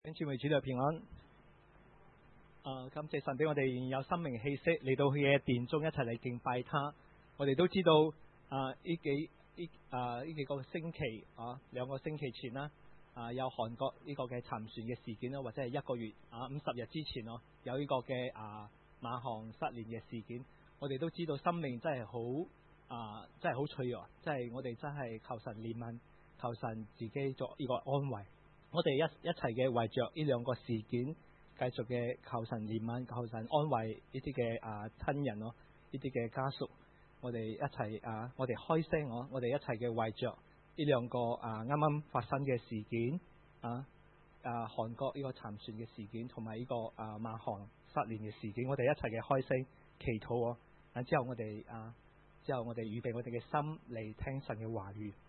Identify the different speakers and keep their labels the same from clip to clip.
Speaker 1: 弟兄姊妹，主內平安。感謝神俾我哋有生命氣息嚟到佢嘅殿中一齊嚟敬拜他。我哋都知道呢幾個星期2個星期前啦，有韓國呢個嘅沉船嘅事件啦，或者係1個月50日之前有呢個嘅馬航失聯嘅事件。我哋都知道生命真係好脆弱，真係我哋真係求神憐憫，求神自己作呢個安慰。我哋一齊嘅為着呢2個事件，繼續嘅求神憐憫，求神安慰呢啲嘅親人呢啲嘅家屬。我哋一齊我哋開聲我哋一齊嘅為着呢2個啱啱發生嘅事件韓國呢個沉船嘅事件，同埋呢個馬航失聯嘅事件，我哋一齊嘅開聲祈禱之後我哋預備我哋嘅心嚟聽神嘅話語。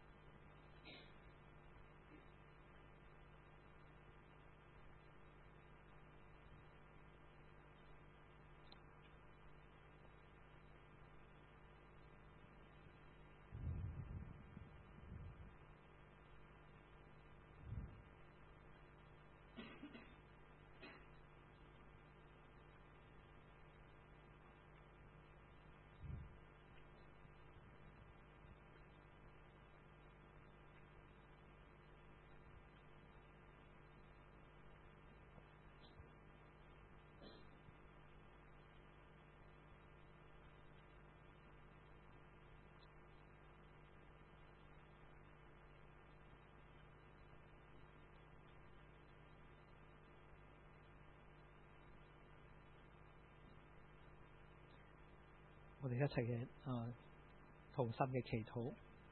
Speaker 1: 我哋一齊嘅同心嘅祈禱，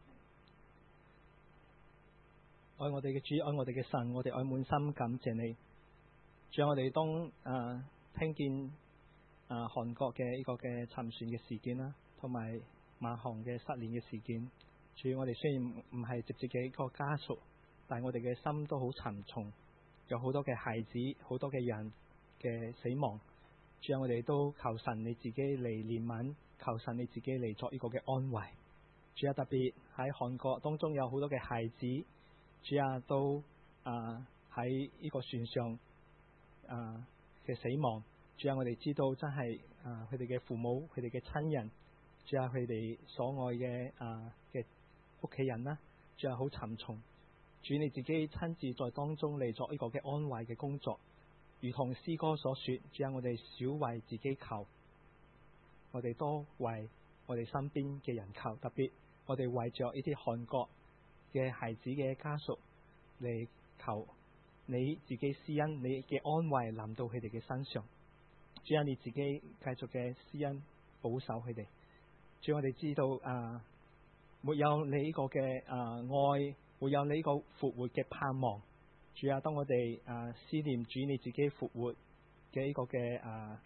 Speaker 1: 愛我哋嘅主，愛我哋嘅神，我哋愛滿心感謝你。主，我哋當聽見韓國嘅呢個嘅沉船嘅事件啦，同埋馬航嘅失聯嘅事件。主，我哋雖然唔係直接嘅一個家屬，但係我哋嘅心都好沉重，有好多嘅孩子，好多嘅人嘅死亡。主啊，我哋都求神你自己嚟憐憫，求神你自己嚟作呢個嘅安慰。主啊，特別喺韓國當中有好多嘅孩子，主啊都喺呢個船上嘅死亡。主啊，我哋知道真係佢哋嘅父母、佢哋嘅親人，主啊佢哋所愛嘅屋企人啦，主啊好沉重。主你自己親自在當中嚟作呢個嘅安慰嘅工作。如同詩歌所說，主啊，我哋少為自己求，我哋多為我哋身邊嘅人求，特別我哋為着呢啲韓國嘅孩子嘅家屬嚟求你自己施恩，你嘅安慰臨到佢哋嘅身上。主啊，你自己繼續嘅施恩保守佢哋。主，我哋知道沒有你呢個嘅愛，沒有你呢個復活嘅盼望。主啊，當我哋思念主你自己復活嘅呢個嘅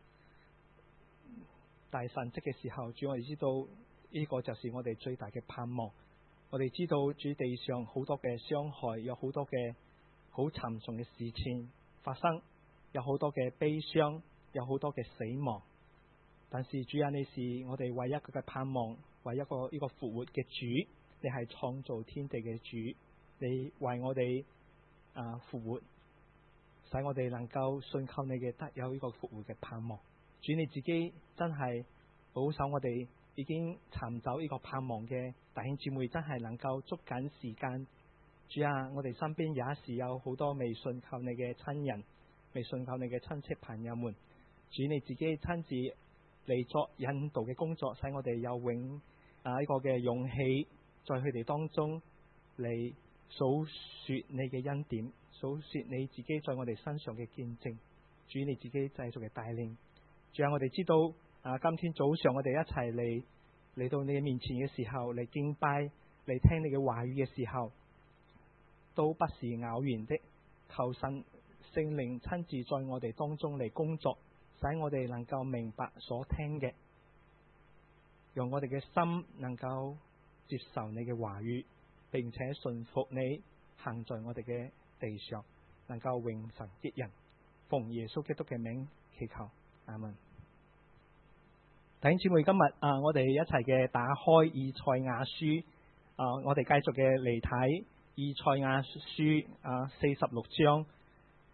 Speaker 1: 大神蹟嘅時候，主，我哋知道呢個就是我哋最大嘅盼望。我哋知道主地上好多嘅傷害，有好多嘅好沉重嘅事情發生，有好多嘅悲傷，有好多嘅死亡。但是主啊，你是我哋唯一嘅盼望，唯一一個呢個復活嘅主，你係創造天地嘅主，你為我哋復活，使我哋能夠信靠你嘅，得有呢個復活嘅盼望。主你自己真係保守我哋已經尋找呢個盼望嘅弟兄姊妹，真係能夠捉緊時間。主啊，我哋身邊也是有好多未信靠你嘅親人，未信靠你嘅親戚朋友們。主你自己親自嚟作引導嘅工作，使我哋有呢個嘅勇氣，在佢哋當中嚟數說你嘅恩典，數說你自己在我哋身上嘅見證。主你自己繼續嘅帶領。仲有我哋知道今天早上我哋一齊嚟到你嘅面前嘅時候，嚟敬拜，嚟聽你嘅話語嘅時候，都不是偶然的。求神聖靈親自在我哋當中嚟工作，使我哋能夠明白所聽嘅，讓我哋嘅心能夠接受你嘅話語，並且順服你，行在我哋嘅地上，能夠榮神益人。奉耶穌基督嘅名祈求，阿門。弟兄姊妹，今日我哋一齊嘅打開以賽亞書，我哋繼續嘅嚟睇以賽亞書46章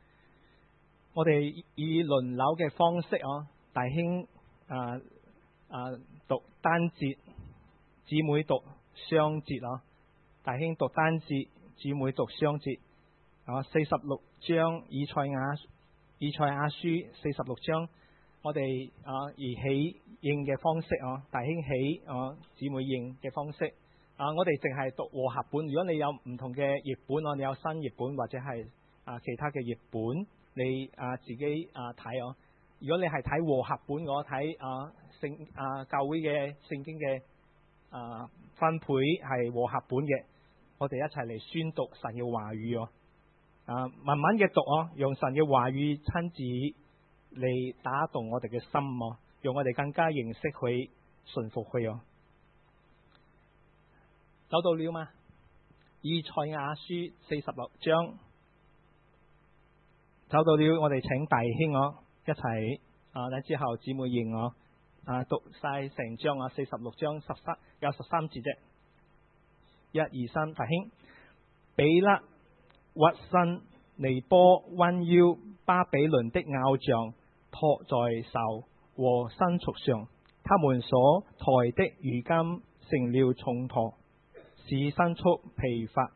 Speaker 1: 我哋以輪流嘅方式弟兄讀單節，姊妹讀雙節弟兄讀單節，姊妹讀雙節。46章以賽亞書46章，我哋以起應嘅方式弟兄起姊妹應嘅方式。我哋淨係讀和合本。如果你有唔同嘅譯本你有新譯本或者係其他嘅譯本，你自己睇如果你係睇和合本，我睇教會嘅聖經嘅分配係和合本嘅，我哋一齊嚟宣讀神嘅話語慢慢嘅讀用神嘅話語親自嚟打動我哋嘅心讓我哋更加認識佢，順服佢找到了嗎？以賽亞書46章找到了，我哋請弟兄一齊等之後姊妹認讀晒成章46章有13節啫。1、2、3，弟兄，比勒、屈身、尼波、彎腰、巴比倫的偶像托在手和牲畜上，他們所抬的如今成了重砣，使牲畜疲乏。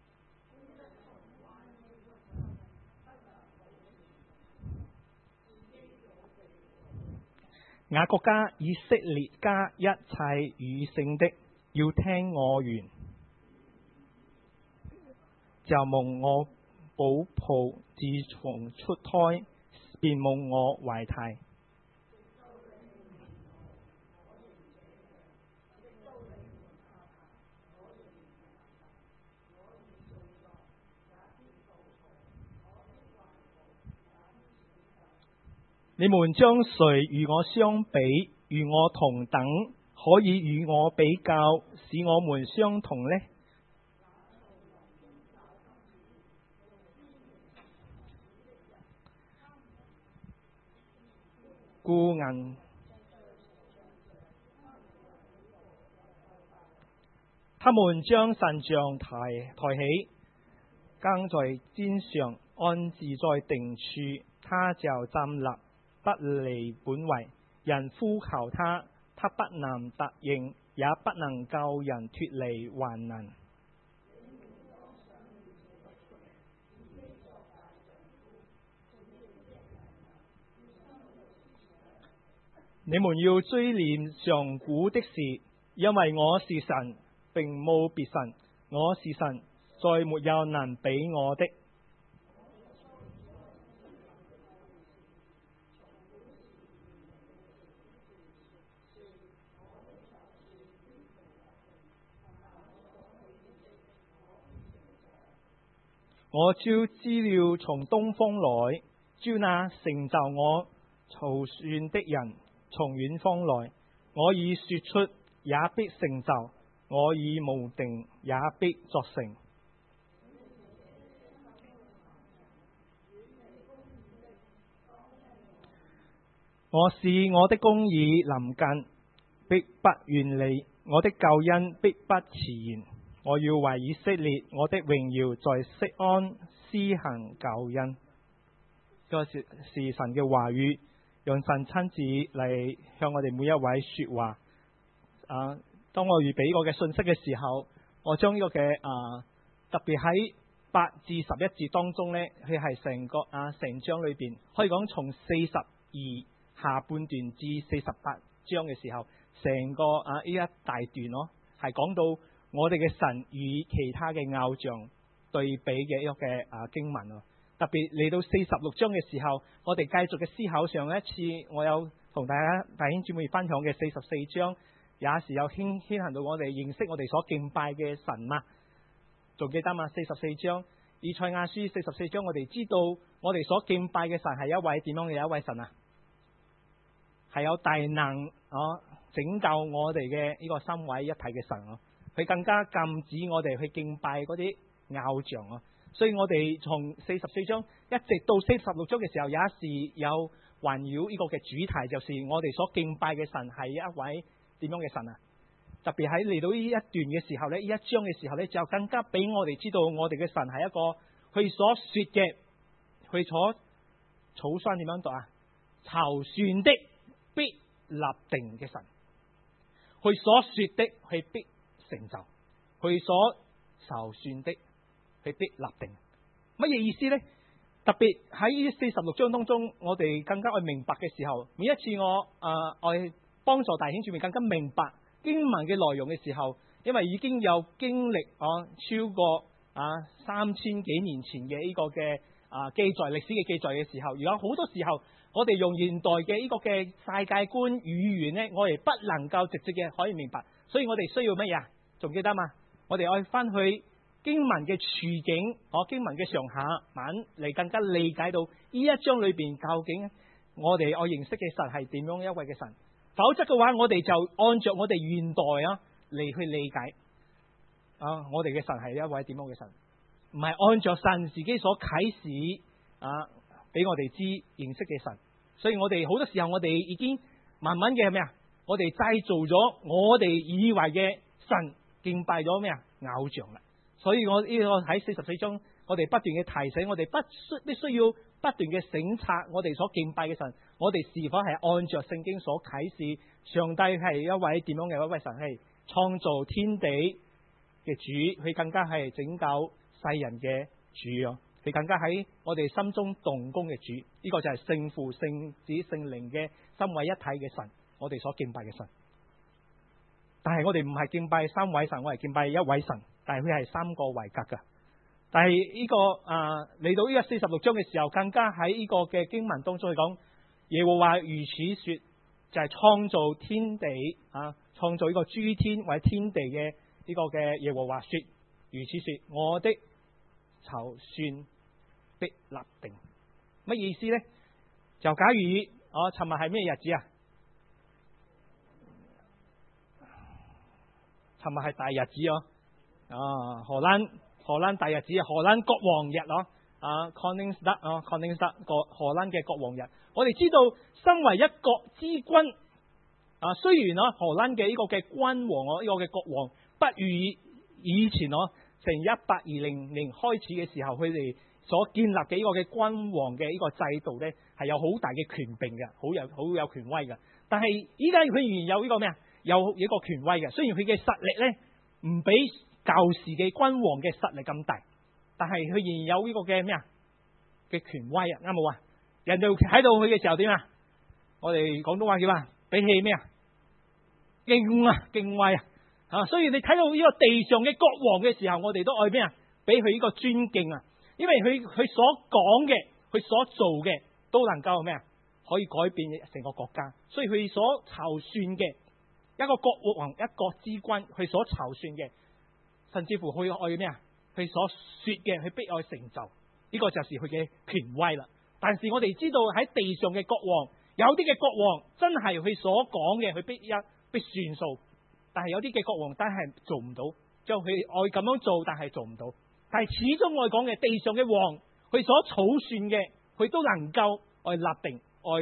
Speaker 1: 雅各家、以色列家一切餘剩的，要聽我言，就蒙我保抱，自從出胎便蒙我懷胎。你們將誰與我相比，與我同等，可以與我比較，使我們相同呢？孤銀，他們將神像抬起，扛在肩上，安置在定處，他就站立，不離本位。人呼求他，他不能答應，也不能救人脫離患難。你們要追念上古的事，因為我是神，並無別神。我是神，再沒有能比我的。我召資料從東方來，召那成就我籌算的人從遠方來。我已說出，也必成就；我已無定，也必作成。我使我的公義臨近，必不遠離；我的救恩必不遲延。我要為以色列我的榮耀在錫安施行救恩。呢個是神嘅話語，讓神親自嚟向我哋每一位說話。當我預備我嘅信息嘅時候，我將呢個嘅特別喺8至11節當中呢，佢係成章裏邊可以講從42下半段至48章嘅時候，成個呢一大段係講到我哋嘅神與其他嘅偶像對比嘅一個嘅經文。特別嚟到46章嘅時候，我哋繼續嘅思考。上一次我有同大家弟兄姊妹分享嘅44章，也是有牽行到我哋認識我哋所敬拜嘅神嘛？仲記得嘛？44章以賽亞書44章，我哋知道我哋所敬拜嘅神係一位點樣嘅一位神啊？係有大能拯救我哋嘅呢個三位一體嘅神。佢更加禁止我哋去敬拜嗰啲偶像。所以我哋從44章一直到46章嘅時候，也是有環繞呢個嘅主題，就是我哋所敬拜嘅神係一位點樣嘅神啊？特別喺嚟到呢一段嘅時候呢，呢一章嘅時候呢，就更加俾我哋知道我哋嘅神係一個佢所說嘅，佢所草山點樣讀啊？籌算的必立定嘅神，佢所說的佢必成就，佢所籌算的佢必立定。乜嘢意思呢？特別喺46章當中，我哋更加去明白嘅時候，每一次我幫助弟兄姊妹更加明白經文嘅內容嘅時候，因為已經有經歷超過3000幾年前嘅呢個嘅記載歷史嘅記載嘅時候，而有好多時候我哋用現代嘅呢個嘅世界觀語言呢，我哋不能夠直接嘅可以明白，所以我哋需要乜嘢？仲記得嘛？我哋愛翻去經文嘅處境，經文嘅上下文嚟更加理解到呢一章裏邊究竟我哋愛認識嘅神係點樣一位嘅神。否則嘅話，我哋就按照我哋現代嚟去理解我哋嘅神係一位點樣嘅神，唔係按照神自己所啟示俾我哋知認識嘅神。所以我哋好多時候我哋已經慢慢嘅係咩啊？我哋製造咗我哋以為嘅神，敬拜咗咩啊？偶像啦。所以我呢個喺44章，我哋不斷嘅提醒我哋必須要不斷嘅省察我哋所敬拜嘅神，我哋是否係按照聖經所啟示上帝係一位點樣嘅一位神，係創造天地嘅主，佢更加係拯救世人嘅主啊！佢更加喺我哋心中動工嘅主，呢個就係聖父、聖子、聖靈嘅三位一體嘅神，我哋所敬拜嘅神。但係我哋唔係敬拜三位神，我係敬拜一位神，但係佢係三個位格噶。但係呢個嚟到呢個46章嘅時候，更加喺呢個嘅經文當中去講，耶和華如此說，就係創造天地創造呢個諸天或者天地嘅呢個嘅耶和華說，如此說，我的籌算必立定。乜意思呢？就假如尋日係咩日子啊？尋日係大日子荷蘭大日子，荷蘭國王日Koningsdag 荷蘭嘅國王日。我哋知道身為一國之君雖然荷蘭嘅呢個嘅君王呢個嘅國王不如以前成1820年開始嘅時候佢哋所建立嘅呢個嘅君王嘅呢個制度呢，係有好大嘅權柄嘅，好有權威嘅。但係依家佢仍然有呢個咩啊？有一個權威嘅，雖然佢嘅實力呢唔比舊時嘅君王嘅實力咁大，但係佢仍然有呢個嘅咩啊嘅權威啊，啱冇啊？人哋睇到佢嘅時候點啊？我哋廣東話叫比起咩啊？敬畏所以你睇到呢個地上嘅國王嘅時候，我哋都愛咩啊？俾佢呢個尊敬啊！因為佢所講嘅，佢所做嘅都能夠咩啊？可以改變成個國家。所以佢所籌算嘅一個國王、一國之君，佢所籌算嘅，甚至乎佢愛咩啊？佢所說嘅，佢必愛成就。呢個就是佢嘅權威啦。但是我哋知道喺地上嘅國王，有啲嘅國王真係佢所講嘅，佢必算數。但係有啲嘅國王真係做唔到，就佢愛咁樣做，但係做唔到。但係始終我講嘅地上嘅王，佢所籌算嘅，佢都能夠愛立定，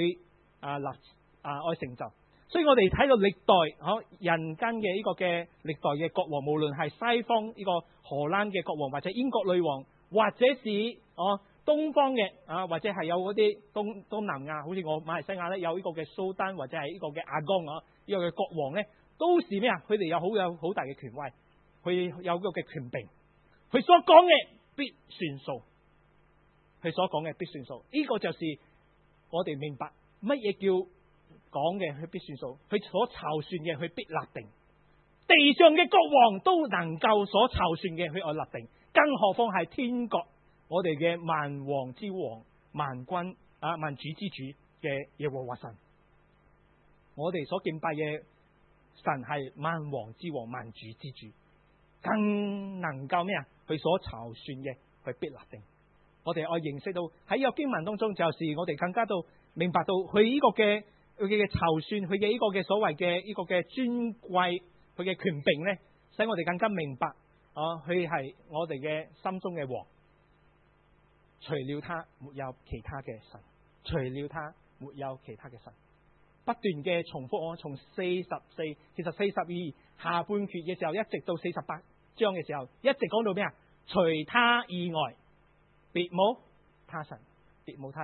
Speaker 1: 愛成就。所以我哋睇到歷代人間嘅呢個嘅歷代嘅國王，無論係西方呢個荷蘭嘅國王，或者英國女王，或者是東方嘅或者係有嗰啲東南亞，好似我馬來西亞咧有呢個嘅蘇丹，或者係呢個嘅阿江呢個嘅國王咧，都是咩啊？佢哋有好大嘅權威，佢有個嘅權柄，佢所講嘅必算數，佢所講嘅必算數。呢個就是我哋明白乜嘢叫講嘅佢必算數，佢所籌算嘅佢必立定。地上嘅國王都能夠所籌算嘅佢愛立定，更何況係天國我哋嘅萬王之王、萬君萬主之主嘅耶和華神。我哋所敬拜嘅神係萬王之王、萬主之主，更能夠咩啊？佢所籌算嘅佢必立定。我哋愛認識到喺呢個經文當中，就是我哋更加到明白到佢呢個嘅籌算，佢嘅呢個嘅所謂嘅呢個嘅尊貴，佢嘅權柄咧，使我哋更加明白佢係我哋嘅心中嘅王。除了他，沒有其他嘅神；除了他，沒有其他嘅神。不斷嘅重複，我從44，其實42下半決嘅時候，一直到48章嘅時候，一直講到咩啊？除他以外，別無他神，別無他神。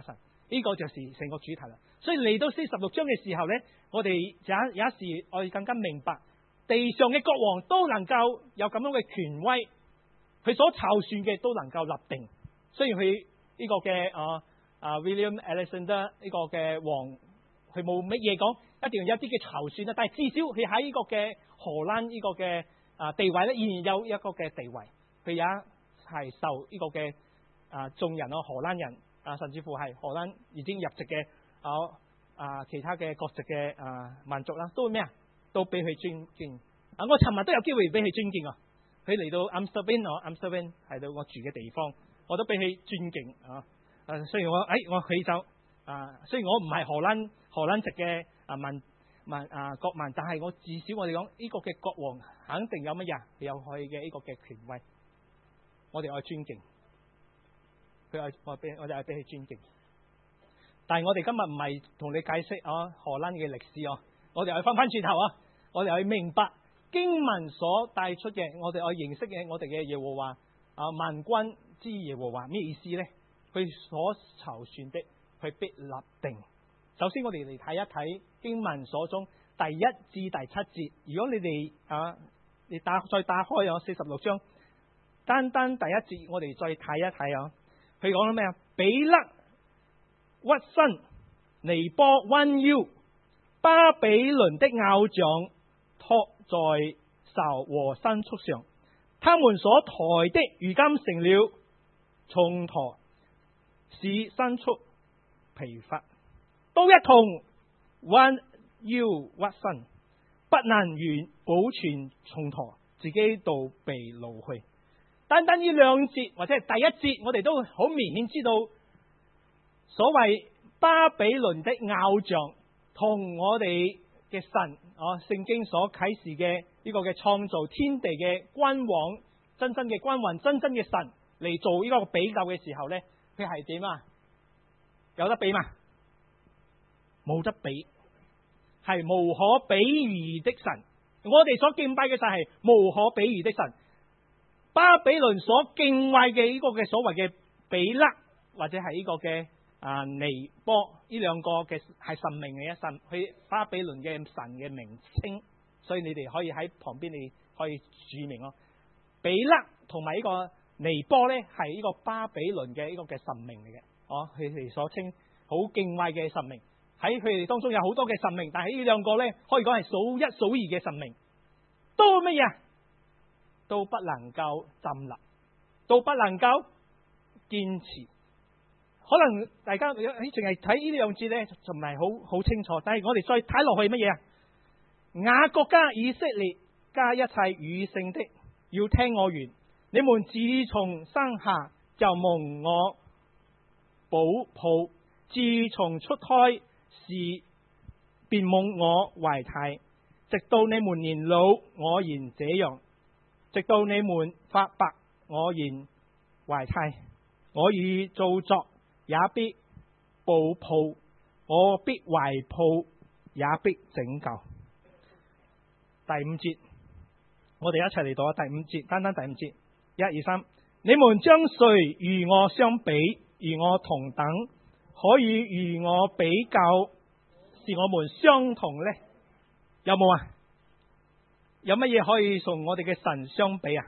Speaker 1: 呢個就是成個主題啦。所以嚟到46章嘅時候呢，我哋有一時我哋更加明白，地上嘅國王都能夠有咁樣嘅權威，佢所籌算嘅都能夠立定。雖然佢呢個嘅William Alexander 呢個嘅王，佢冇乜嘢講，一定要有一啲嘅籌算啦。但係至少佢喺呢個嘅荷蘭呢個嘅地位咧，依然有一個嘅地位。佢也係受呢個嘅眾人荷蘭人甚至乎係荷蘭已經入籍嘅其他嘅國籍嘅民族啦，都會咩啊？都俾佢尊敬。我尋日都有機會俾佢尊敬啊！佢嚟到 Amsterdam 係到我住嘅地方，我都俾佢尊敬啊！雖然我佢就雖然我唔係荷蘭籍嘅國民，但係我至少我哋講呢個嘅國王肯定有乜嘢？有佢嘅呢個嘅權威，我哋愛尊敬佢，我哋愛俾佢尊敬。但係我哋今日唔係同你解釋荷蘭嘅歷史我哋愛翻轉頭我哋愛明白經文所帶出嘅，我哋愛認識嘅我哋嘅耶和華萬軍之耶和華咩意思呢？佢所籌算的，佢必立定。首先我哋嚟睇一睇經文所中第1至第7節。如果你哋你再打開46章，單單第1節我哋再睇一睇佢講咗咩啊？比勒屈身，尼波彎腰，巴比倫的偶像托在仇和牲畜上，他們所抬的如今成了重砣，使牲畜疲乏，都一同彎腰屈身，不能保存重砣，自己都被擄去。單單呢兩節或者係第1節，我哋都好明顯知道，所謂巴比倫的偶像同我哋嘅神聖經所啟示嘅呢個嘅創造天地嘅君王，真正嘅君王，真正嘅神嚟做呢個比較嘅時候呢，佢係點啊？有得比嘛？冇得比，係無可比擬的神。我哋所敬拜嘅神係無可比擬的神。巴比倫所敬畏嘅呢個嘅所謂嘅比勒，或者係呢個嘅尼波，呢兩個嘅係神明嘅一神，佢巴比倫嘅神嘅名稱，所以你哋可以喺旁邊你可以注明比勒同埋呢個尼波咧，係呢個巴比倫嘅呢個嘅神明嚟嘅。佢哋所稱好敬畏嘅神明，喺佢哋當中有好多嘅神明，但係呢兩個咧可以講係數一數二嘅神明，都乜嘢？都不能夠站立，都不能夠堅持。可能大家淨係睇呢兩節咧，就唔係好清楚。但係我哋再睇落去乜嘢啊？雅各家以色列加一切餘剩的，要聽我言。你們自從生下就蒙我保抱，自從出胎時便蒙我懷胎，直到你們年老，我仍這樣。直到你們發白，我仍懷胎。我已造作，也必保抱；我必懷抱，也必拯救。第5節，我哋一齊嚟讀第5節，單單第5節，1、2、3。你們將誰與我相比，與我同等，可以與我比較，是我們相同呢？有冇啊？有乜嘢可以同我哋嘅神相比啊？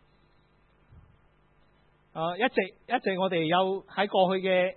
Speaker 1: 一直我哋有喺過去嘅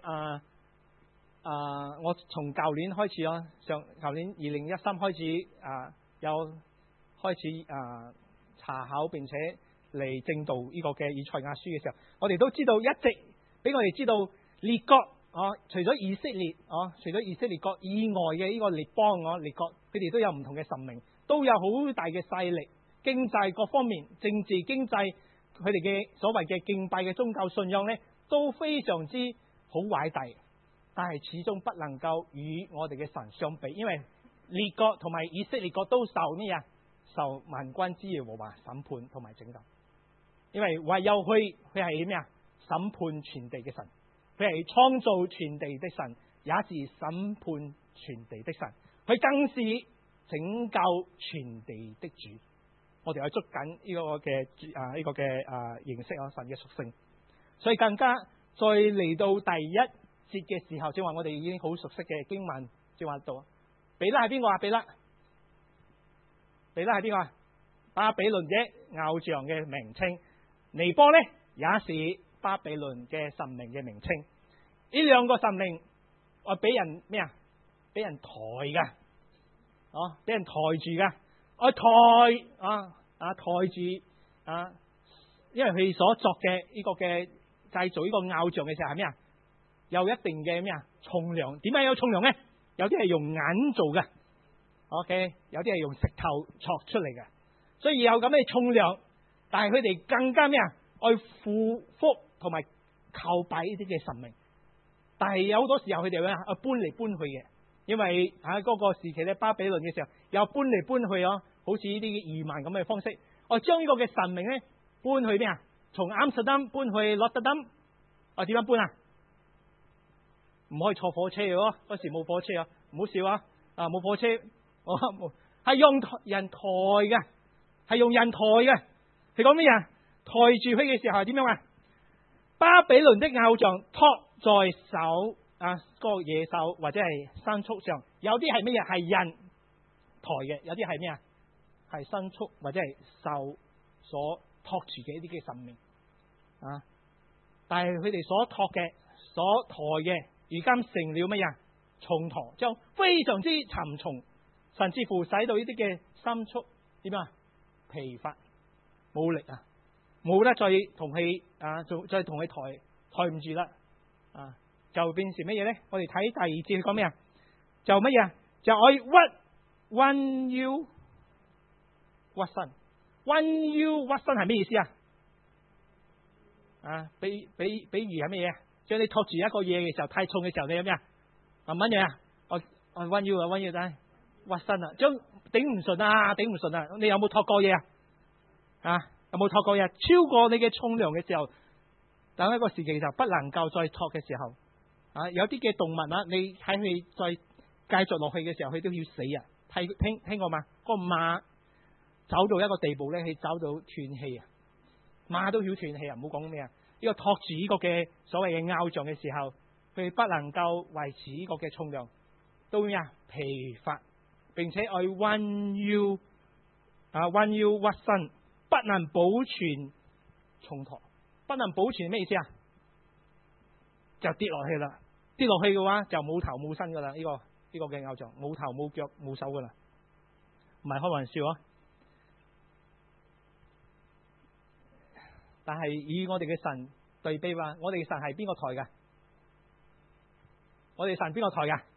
Speaker 1: 我從舊年開始舊年2013開始有開始查考並且嚟證道呢個嘅以賽亞書嘅時候，我哋都知道一直俾我哋知道列國除咗以色列除咗以色列國以外嘅呢個列邦列國，佢哋都有唔同嘅神明，都有好大嘅勢力，經濟各方面，政治經濟，佢哋嘅所謂嘅敬拜嘅宗教信仰呢，都非常之好偉大，但係始終不能夠與我哋嘅神相比，因為列國同埋以色列國都受咩啊？受萬軍之耶和華審判同埋拯救，因為唯有佢係咩啊？審判全地嘅神，佢係創造全地的神，也是審判全地的神，佢更是拯救全地的主。我哋要捉緊呢個嘅呢個嘅認識神嘅屬性，所以更加再嚟到第1 節嘅時候，正話我哋已經好熟悉嘅經文，正話讀。比勒係邊個啊？比勒係邊個啊？巴比倫嘅偶像嘅名稱。尼波咧也是巴比倫嘅神明嘅名稱。呢兩個神明我俾人咩啊？俾人抬噶，哦，俾人抬住噶，我抬住啊，因為佢所作嘅呢個嘅製造呢個偶像嘅時候係咩啊？有一定嘅咩啊重量？點解有重量咧？有啲係用銀做嘅 ，OK， 有啲係用石頭鑿出嚟嘅，所以有咁嘅重量。但係佢哋更加咩啊？愛負福同埋叩拜呢啲嘅神明。但係有好多時候佢哋咧搬嚟搬去嘅，因為喺嗰個時期咧巴比倫嘅時候又搬嚟搬去哦，好似呢啲移民咁嘅方式。我將呢個嘅神明咧搬去邊啊？從阿姆斯特丹搬去洛特登。我點樣搬啊？唔可以坐火車嘅喎，嗰時冇火車啊！唔好笑啊！冇火車，係用人抬嘅，係用人抬嘅。佢講咩啊？抬住佢嘅時候係點樣啊？巴比倫的偶像托在手個野獸或者係牲畜上，有啲係咩嘢？係人抬嘅，有啲係咩啊？係牲畜或者係獸所托住嘅一啲嘅神明啊！但係佢哋所托嘅、所抬嘅，如今成了乜嘢？重馱，就非常之沉重，甚至乎使到呢啲嘅牲畜點啊？疲乏冇力啊，冇得再同佢再同佢抬唔住啦啊！就變成乜嘢咧？我哋睇第二節佢講咩啊？就乜嘢？就可以彎腰屈身，彎腰屈身係咩意思啊？比喻係咩嘢？將你托住一個嘢嘅時候，太重嘅時候，你有咩啊？乜嘢啊？我彎腰啊，彎腰仔屈身啊，將頂唔順啊！你有冇托過嘢啊？有冇托過嘢？超過你嘅重量嘅時候，等一個時期就不能夠再托嘅時候，有啲嘅動物你睇佢再繼續落去嘅時候，佢都要死啊！聽過嘛？個馬走到一個地步咧，佢走到斷氣啊！馬都要斷氣啊！唔好講咩啊！呢個托住呢個嘅所謂嘅偶像嘅時候，佢不能夠維持呢個嘅重量，都咩啊？疲乏，並且愛彎腰屈身，不能保存重托，不能保存咩意思啊？就跌落去啦！跌落去嘅話就冇頭冇身噶啦！呢個嘅偶像冇頭冇腳冇手噶啦，唔係開玩笑啊！但係以我哋嘅神對比話，我哋嘅神係邊個抬噶？我哋神邊個抬噶？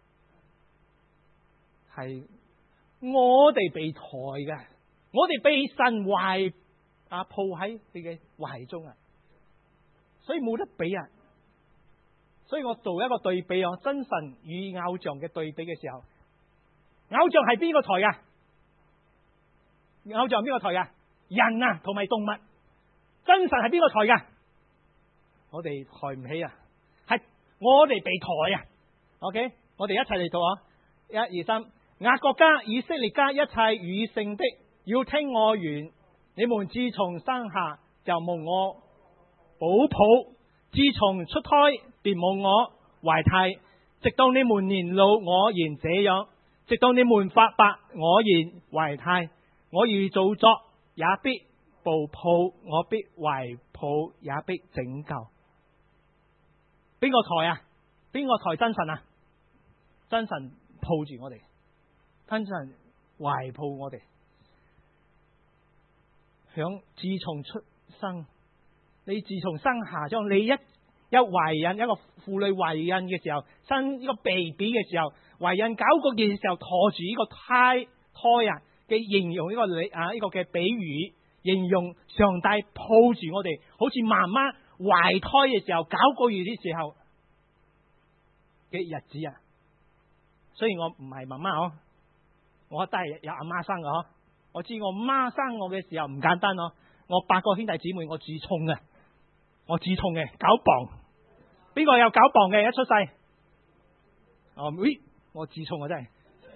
Speaker 1: 係我哋被抬嘅，我哋被神懷抱喺你嘅懷中啊！所以冇得比啊！所以我做一個對比啊，真神與偶像嘅對比嘅時候，偶像係邊個抬噶？偶像係邊個抬噶？人啊，同埋動物。真神係邊個抬噶？我哋抬唔起啊，係我哋被抬啊。OK， 我哋一齊嚟讀啊！1、2、3，雅各家、以色列家一切與聖的，要聽我言。你們自從生下就蒙我保抱，自從出胎便蒙我懷胎，直到你們年老，我仍這樣；直到你們發白，我仍懷胎。我如造作，也必保抱，我必懷抱，也必拯救。邊個抬啊？邊個抬真神啊？真神抱住我哋，真神懷抱我哋。響自從出生，你自從生下，將你一懷孕，一個婦女懷孕嘅時候，生呢個 baby 嘅時候，懷孕9個月嘅時候，拖住呢個胎啊嘅形容，呢個嘅比喻。形容上帝抱住我哋，好似媽媽懷胎嘅時候9個月嘅時候嘅日子啊！所以我唔係媽媽哦，我都係有阿媽生嘅哦。我知我媽生我嘅時候唔簡單哦，我8個兄弟姊妹，我自重嘅9磅。邊個有9磅嘅一出世？我自重啊真係，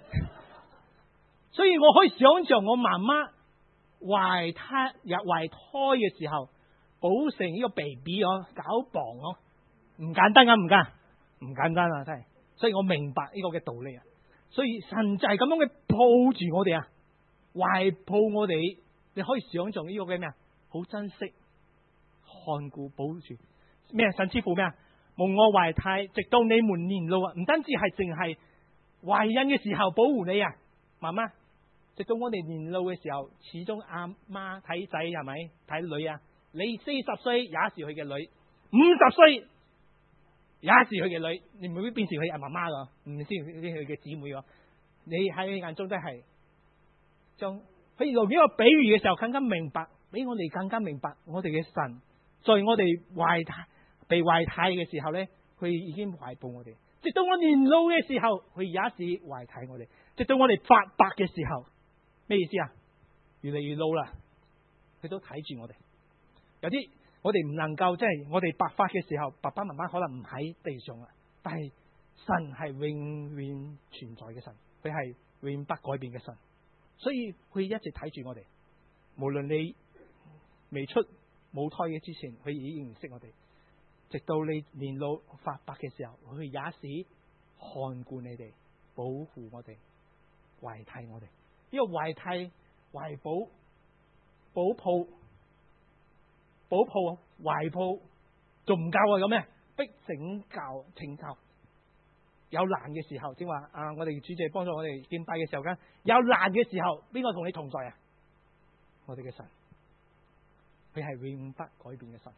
Speaker 1: 所以我可以想象我媽媽懷胎嘅時候，保成呢個 baby 9磅唔簡單啊，唔噶， 唔簡單啊，真係。所以我明白呢個嘅道理啊。所以神就係咁樣嘅抱住我哋啊，懷抱我哋。你可以想象呢個嘅咩啊？好珍惜、看顧、保住咩？甚至乎咩啊？蒙我懷胎，直到你們年老啊！唔單止係淨係懷孕嘅時候保護你啊，媽媽，直到我哋年老嘅時候，始終阿媽睇仔係咪睇女啊？你40歲也是佢嘅女，50歲也是佢嘅女，你唔會變成佢阿媽媽噶，唔先佢嘅姊妹噶。你喺佢眼中都係將佢用呢個比喻嘅時候，更加明白，俾我哋更加明白我哋嘅神，在我哋被懷胎嘅時候咧，佢已經懷抱我哋。直到我年老嘅時候，佢也是懷胎我哋。直到我哋發白嘅時候，咩意思啊？越嚟越老啦，佢都睇住我哋。有啲我哋唔能夠，即係我哋白髮嘅時候，爸爸媽媽可能唔喺地上啦，但係神係永遠存在嘅神，佢係永不改變嘅神，所以佢一直睇住我哋。無論你未出母胎嘅之前，佢已經認識我哋。直到你年老發白嘅時候，佢也是看顧你哋，保護我哋，懷替我哋。呢個懷替、懷抱、保抱、保抱、懷抱，仲唔夠啊？咁咩？逼拯救。有難嘅時候，正話啊！我哋主席幫助我哋敬拜嘅時候，有難嘅時候，邊個同你同在啊？我哋嘅神，佢係永不改變嘅神。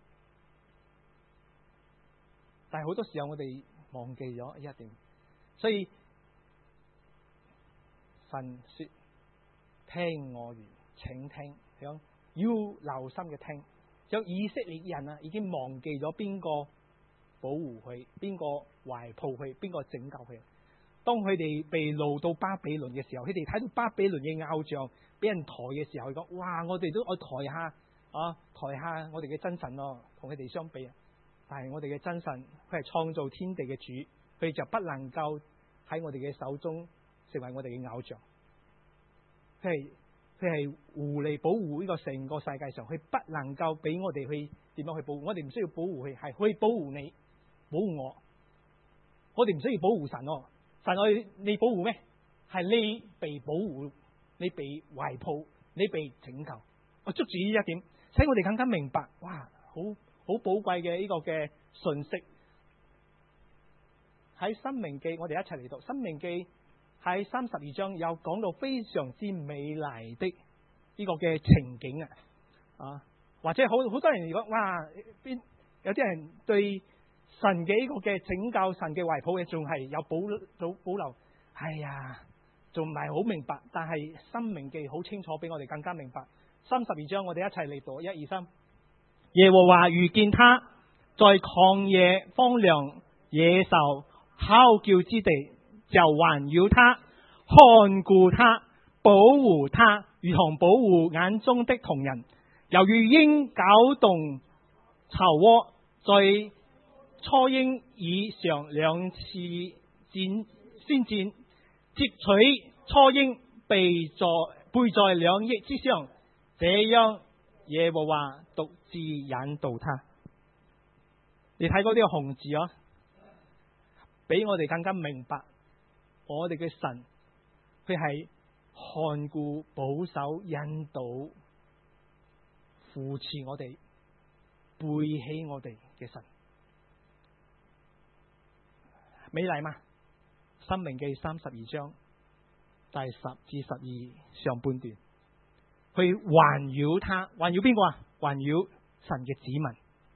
Speaker 1: 但係好多時候我哋忘記咗一點，所以神說：聽我言，請聽，想要留心嘅聽。將以色列人啊，已經忘記咗邊個保護佢，邊個懷抱佢，邊個拯救佢。當佢哋被擄到巴比倫嘅時候，佢哋睇到巴比倫嘅偶像俾人抬嘅時候，佢講：哇！我哋都我抬下我哋嘅真神咯，同佢哋相比啊！但係我哋嘅真神，佢係創造天地嘅主，佢就不能夠喺我哋嘅手中成為我哋嘅偶像。佢係護嚟保護呢個成個世界上，佢不能夠俾我哋去點樣去保護。我哋唔需要保護佢，係可以保護你，保護我。我哋唔需要保護神哦，神去你保護咩？係你被保護，你被懷抱，你被拯救。我捉住呢一點，使我哋更加明白。哇，好寶貴嘅呢個嘅信息。喺申命記，我哋一齊嚟讀申命記，喺32章有講到非常之美麗的呢個嘅情景啊！或者好多人如果哇，有啲人對神嘅呢個嘅拯救、神嘅懷抱嘅仲係有保留，係呀，仲唔係好明白。但係申命記好清楚，俾我哋更加明白。32章我哋一齊嚟讀，1、2、3。耶和華遇見他，在曠野荒涼野獸嚎叫之地，就環繞他，看顧他，保護他，如同保護眼中的瞳人。猶如鷹攪動巢窩，在初鷹以上2次宣戰，接取初鷹背在兩翼之上，這樣耶和華獨自引導他。你睇過呢個紅字啊，俾我哋更加明白，我哋嘅神佢係看顧、保守、引導、扶持我哋、背起我哋嘅神。美麗嘛？申命記32章第10至12上半段，去環繞他，環繞邊個啊？環繞神嘅子民，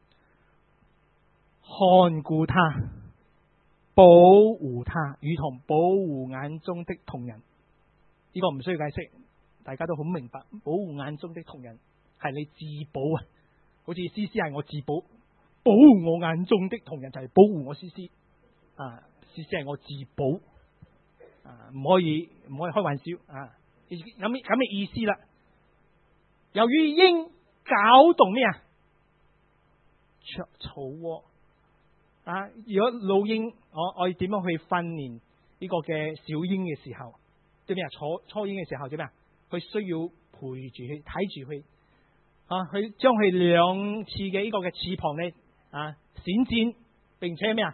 Speaker 1: 看顧他，保護他，如同保護眼中的瞳人。呢個唔需要解釋，大家都好明白。保護眼中的瞳人係你自保啊，好似詩詩係我自保，保護我眼中的瞳人就係保護我詩詩啊。詩詩係我自保啊，唔可以開玩笑啊，咁嘅意思啦。由於鷹攪動咩啊？草窩啊！如果老鷹，我點樣去訓練呢個嘅小鷹嘅時候，即咩啊？初鷹嘅時候，點咩啊？佢需要陪住佢，睇住佢啊！佢將佢2次嘅呢個嘅翅膀咧啊閃展，並且咩啊？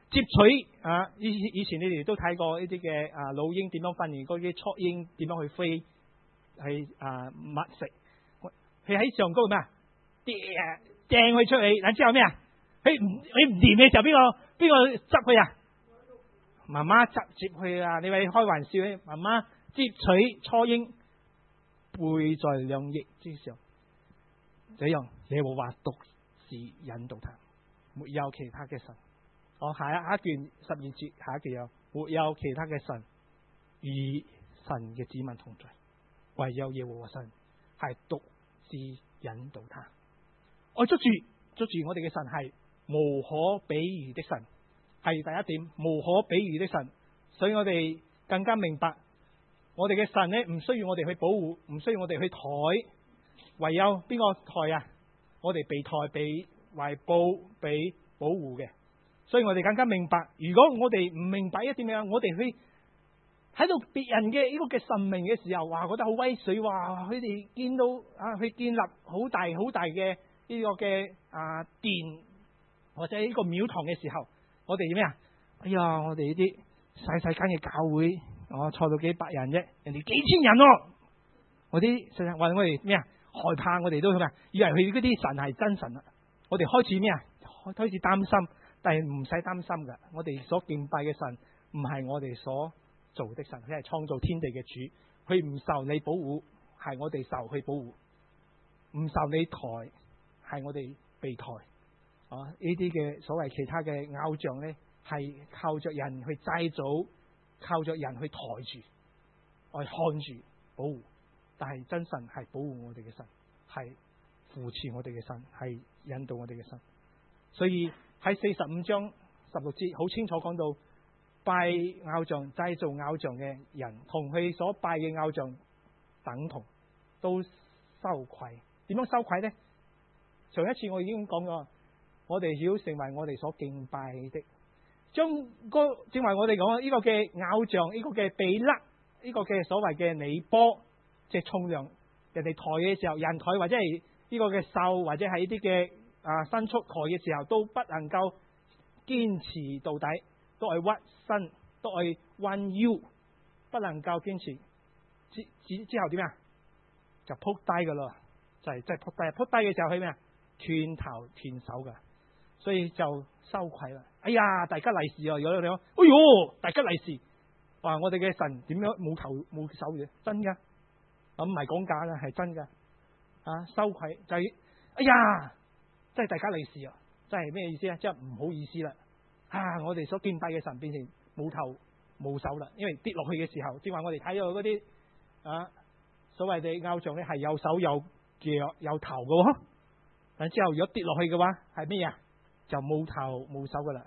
Speaker 1: 接取啊！以前你哋都睇過呢啲嘅老鷹點樣訓練嗰啲雛鷹點樣去飛去覓食。佢喺上高咩啊？掟佢出去，然之後咩啊？佢唔掂嘅時候，邊個執佢啊？媽媽接佢啊！你咪開玩笑咧，媽媽接取雛鷹，背在兩翼之上，這樣耶和華獨自引導他，沒有其他嘅神。下一段12節，下一句有沒有其他嘅神與神嘅子民同在，唯有耶和華神係獨自引導他。我捉住我哋嘅神係無可比擬的神，係第一點，無可比擬的神。所以我哋更加明白，我哋嘅神呢，唔需要我哋去保護，唔需要我哋去抬，唯有邊個抬啊？我哋被抬、被懷抱、被保護嘅。所以我哋更加明白，如果我哋唔明白一點樣，我哋去睇到別人嘅呢個嘅神明嘅時候，哇，覺得好威水，哇，佢哋見到去建立好大嘅呢個嘅殿或者呢個廟堂嘅時候，我哋咩啊？哎呀，我哋呢啲細間嘅教會，坐到幾百人啫，人哋幾千人咯，我哋咩啊？害怕，我哋都咩啊？以為佢嗰啲神係真神啦，我哋開始咩啊？開始擔心。但係唔使擔心噶，我哋所敬拜嘅神唔係我哋所做的神，佢係創造天地嘅主，佢唔受你保護，係我哋受佢保護；唔受你抬，係我哋被抬。呢啲嘅所謂其他嘅偶像呢，係靠着人去製造，靠着人去抬住，我看住保護。但係真神係保護我哋嘅神，係扶持我哋嘅神，係引導我哋嘅神。所以喺45章16節好清楚講到，拜偶像、製造偶像嘅人，同佢所拜嘅偶像等同，都羞愧。點樣羞愧呢？上一次我已經講過，我哋要成為我哋所敬拜的，將正為我哋講呢個嘅偶像，呢個嘅比勒，呢個嘅所謂嘅尼波，即係重量，人哋抬嘅時候，人抬或者係呢個嘅獸，或者係呢啲嘅伸出抬嘅時候，都不能夠堅持到底，都係屈身，都係彎腰，不能夠堅持。之後點啊？就撲低噶啦，就係即係撲低。撲低嘅時候係咩啊？斷頭斷手噶，所以就羞愧啦。哎呀，大吉利是啊！有你講，哎喲，大吉利是，話我哋嘅神點樣冇頭冇手嘅？真噶，唔係講假啦，係真噶。羞愧就係，哎呀，真係大吉利是啊！真係咩意思啊？即係唔好意思啦。我哋所敬拜嘅神變成冇頭冇手啦，因為跌落去嘅時候，正話我哋睇到嗰啲所謂嘅偶像咧，係有手有腳有頭嘅喎。但之後如果跌落去嘅話，係咩啊？就冇頭冇手噶啦。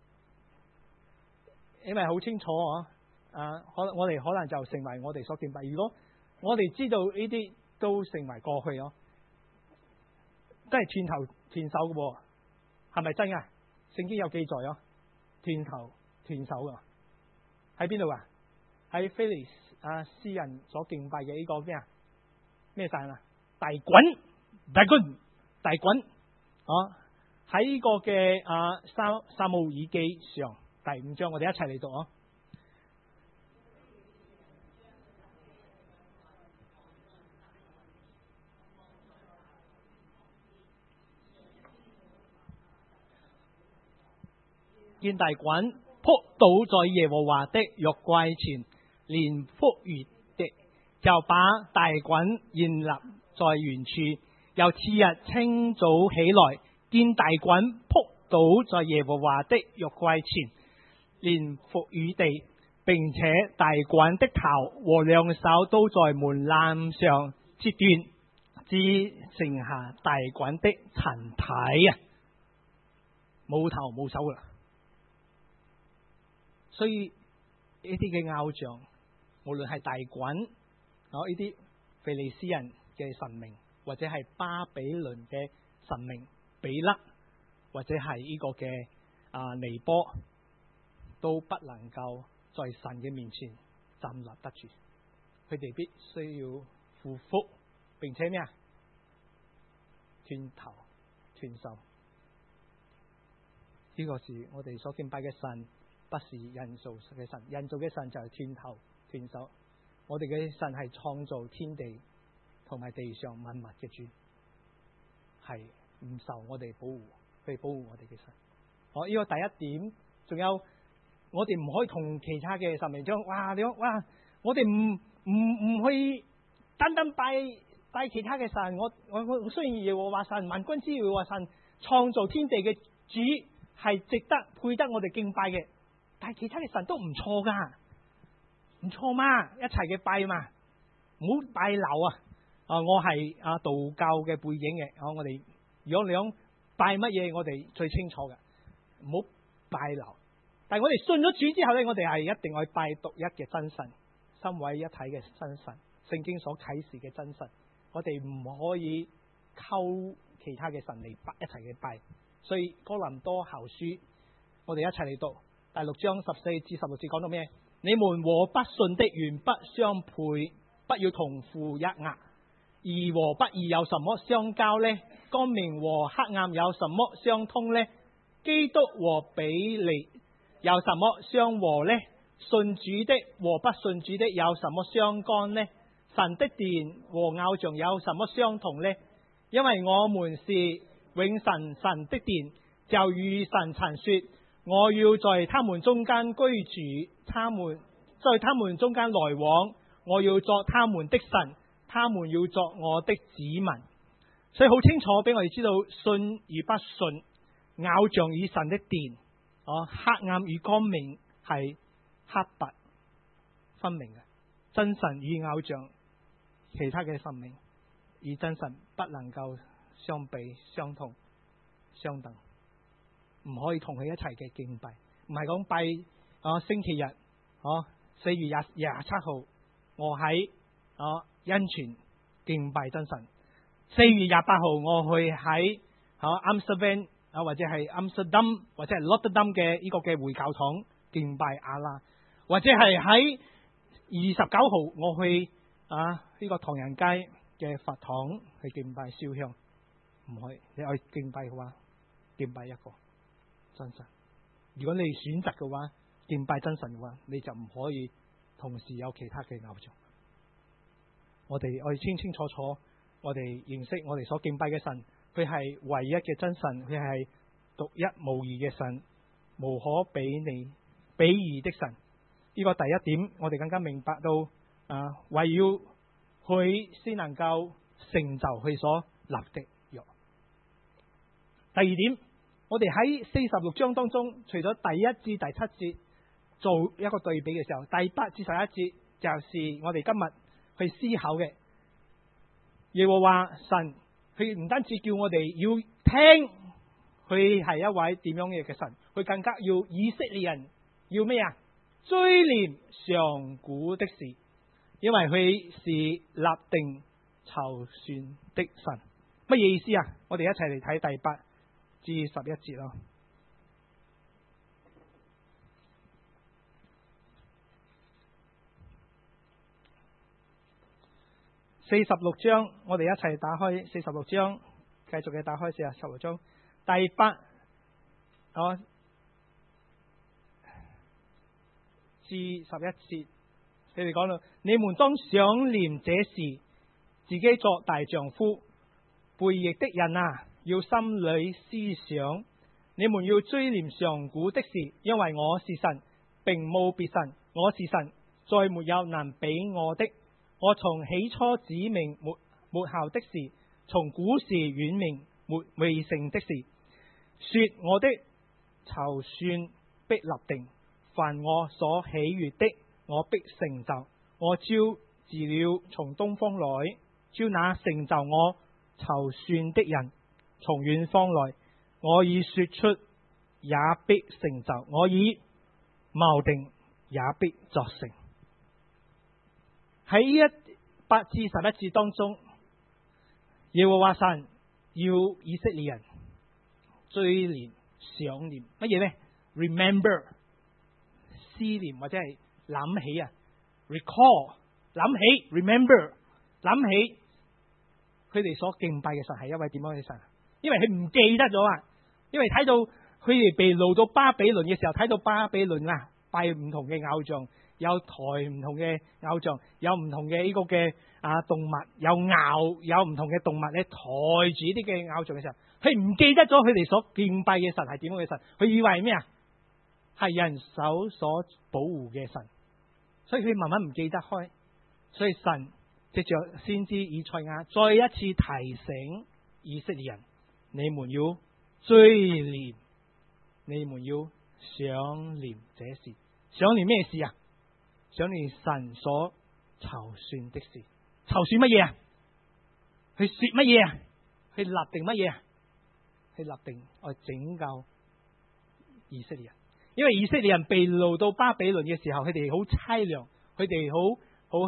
Speaker 1: 因為好清楚我哋可能就成為我哋所敬拜。如果我哋知道呢啲都成為過去，真係斷頭斷手嘅，係咪真啊？聖經有記載斷頭斷手噶，喺邊度啊？喺非利士人所敬拜嘅呢個咩啊？咩神啊？大袞，喺呢個嘅撒母耳記上第5章，我哋一齊嚟讀。見大袞仆倒在耶和華的約櫃前，連復活的，就把大袞建立在原處。又次日清早起來，見大袞仆倒在耶和華的約櫃前，連復活地，並且大袞的頭和兩手都在門檻上折斷，只剩下大袞的殘體冇頭冇手啦。所以呢啲嘅偶像，無論係大袞，呢啲非利士人嘅神明，或者係巴比倫嘅神明比勒，或者係呢個嘅尼波，都不能夠在神嘅面前站立得住。佢哋必須要俯伏，並且咩啊？斷頭斷手。 呢個是我哋所敬拜嘅神，不是人造嘅神。人造嘅神就係斷頭斷手，我哋嘅神係創造天地同埋地上萬物嘅主，係唔受我哋保護，去保護我哋嘅神。呢個第一點。仲有我哋唔可以同其他嘅神明將你講我哋唔去單單拜其他嘅神。我雖然耶和華神萬軍之耶和華神創造天地嘅主係值得配得我哋敬拜嘅，但係其他嘅神都唔錯噶，唔錯嘛，一齊嘅拜嘛，唔好拜漏啊！我係道教嘅背景嘅，我哋如果你講拜乜嘢，我哋最清楚嘅，唔好拜漏。但係我哋信咗主之後咧，我哋係一定去拜獨一嘅真神，三位一體嘅真神，聖經所啟示嘅真神。我哋唔可以溝其他嘅神嚟拜，一齊嘅拜。所以哥林多後書，我哋一齊嚟讀第6章14至16節，講到咩？你們和不信的原不相配，不要同負一軛。義和不義有什麼相交呢？光明和黑暗有什麼相通呢？基督和比利有什麼相和呢？信主的和不信主的有什麼相干呢？神的殿和偶像有什麼相同呢？因為我們是永神的殿，就如神曾說：我要在他們中間居住，在他們中間來往，我要作他們的神，他們要作我的子民。所以好清楚俾我哋知道，信與不信，偶像與神的殿，黑暗與光明係黑白分明嘅，真神與偶像其他嘅神明與真神不能夠相比、相同、相等，唔可以同佢一齊嘅敬拜。唔係講拜星期日4月27號我喺恩泉敬拜真神，4月28號我去喺Amsterdam或者係 Amsterdam 或者係 Rotterdam 嘅呢個嘅會教堂敬拜阿拉，或者係喺29號我去呢個唐人街嘅佛堂去敬拜燒香。唔可以，你愛敬拜嘅話，敬拜一個真神。如果你選擇嘅話，敬拜真神嘅話，你就唔可以同時有其他嘅偶像。我哋愛清清楚楚，我哋認識我哋所敬拜嘅神，佢係唯一嘅真神，佢係獨一無二嘅神，無可比擬的神。呢個第一點，我哋更加明白到為要佢先能夠成就佢所立的約。第二點，我哋喺46章當中，除咗第1至第7節做一個對比嘅時候，第8至11節就是我哋今日去思考嘅。耶和華神，佢唔單止叫我哋要聽，佢係一位點樣嘅神，佢更加要以色列人要咩啊？追念上古的事，因為佢是立定籌算的神。乜嘢意思啊？我哋一齊嚟睇第8至11節咯。46章，我哋一齊打開46章，繼續嘅打開46章第8至11節，佢哋講到：你們當想念這事，自己作大丈夫，背逆的人啊，要心裏思想。你們要追念上古的事，因為我是神，並無別神。我是神，再沒有能比我的。我從起初指明末後的事，從古時遠明未成的事，說我的籌算必立定，凡我所喜悅的，我必成就。我招鷙鳥從東方來，招那成就我籌算的人從遠方來。我已說出，也必成就；我已謀定，也必作成。喺8至11節當中，耶和華神要以色列人追念、想念乜嘢呢？ Remember 思念或者係諗起啊 ，recall 諗起 ，remember 諗起佢哋所敬拜嘅神係一位點樣嘅神？因為佢唔記得咗啊！因為睇到佢哋被擄到巴比倫嘅時候，睇到巴比倫啊，拜唔同嘅偶像，有抬唔同嘅偶像，有唔同嘅呢個嘅動物，有唔同嘅動物咧抬住呢啲嘅偶像嘅時候，佢唔記得咗佢哋所敬拜嘅神係點樣嘅神，佢以為係咩啊？係人手所保護嘅神，所以佢慢慢唔記得開。所以神藉着先知以賽亞再一次提醒以色列人：你們要追念，你們要想念這事。想念咩事啊？想念神所籌算的事。籌算乜嘢啊？去說乜嘢啊？去立定乜嘢啊？去立定去拯救以色列人。因為以色列人被擄到巴比倫嘅時候，佢哋好淒涼，佢哋好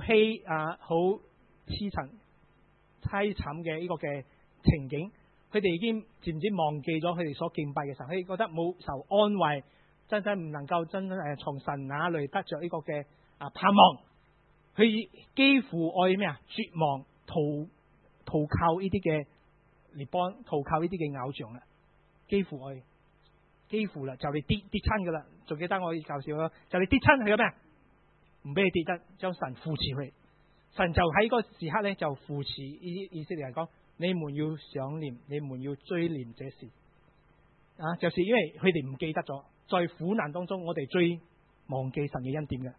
Speaker 1: 淒慘嘅呢個嘅情景，佢哋已經漸漸忘記咗佢哋所敬拜嘅神，佢哋覺得冇受安慰，真正唔能夠真從神那裏得着呢個嘅盼望，佢幾乎愛咩啊？絕望，投靠呢啲嘅列邦，投靠呢啲嘅偶像啦，幾乎啦，就嚟跌親噶啦。仲記得我介紹咯，就嚟跌親係咁咩？唔俾你跌得，將神扶持佢。神就喺嗰個時刻咧，就扶持以色列人講：你們要想念，你們要追念這事。就是因為佢哋唔記得咗，在苦難當中，我哋最忘記神嘅恩典嘅。